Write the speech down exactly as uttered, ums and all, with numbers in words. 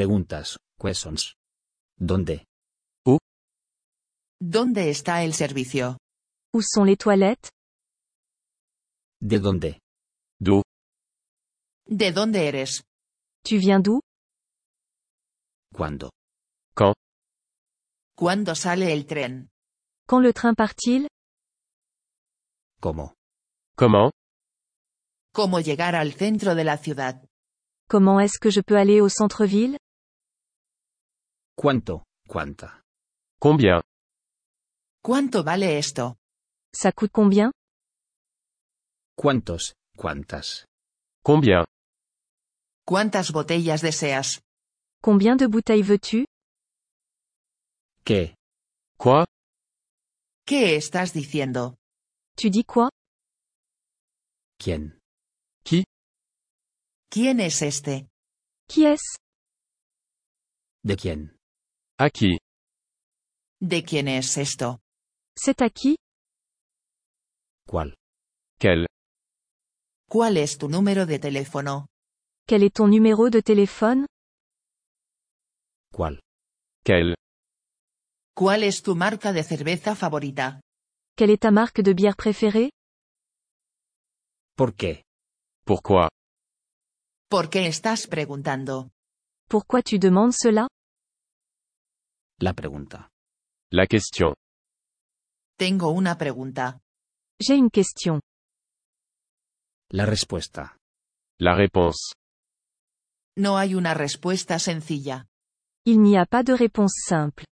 Preguntas, questions. ¿Dónde? ¿Dónde está el servicio? Où sont les toilettes? ¿De dónde? D'où? ¿De dónde eres? Tu viens d'où? ¿Cuándo? Quand? ¿Cuándo sale el tren? Quand le train part-il? ¿Cómo? Comment? ¿Cómo llegar al centro de la ciudad? Comment est-ce que je peux aller au centre-ville? ¿Cuánto? ¿Cuánta? Combien? ¿Cuánto vale esto? Ça coûte combien? ¿Cuántos? ¿Cuántas? Combien? ¿Cuántas botellas deseas? Combien de bouteilles veux-tu? ¿Qué? Quoi? ¿Qué estás diciendo? Tu dis quoi? ¿Quién? Qui? ¿Quién es este? Qui est-ce? ¿De quién? À qui? ¿De quién es esto? C'est à qui? ¿Cuál? Quel? ¿Cuál es tu número de teléfono? Quel est ton numéro de téléphone? ¿Cuál? Quel? ¿Cuál es tu marca de cerveza favorita? Quelle est ta marque de bière préférée? ¿Por qué? Pourquoi? ¿Por qué estás preguntando? Pourquoi tu demandes cela? La pregunta. La question. Tengo una pregunta. J'ai une question. La respuesta. La réponse. No hay una respuesta sencilla. Il n'y a pas de réponse simple.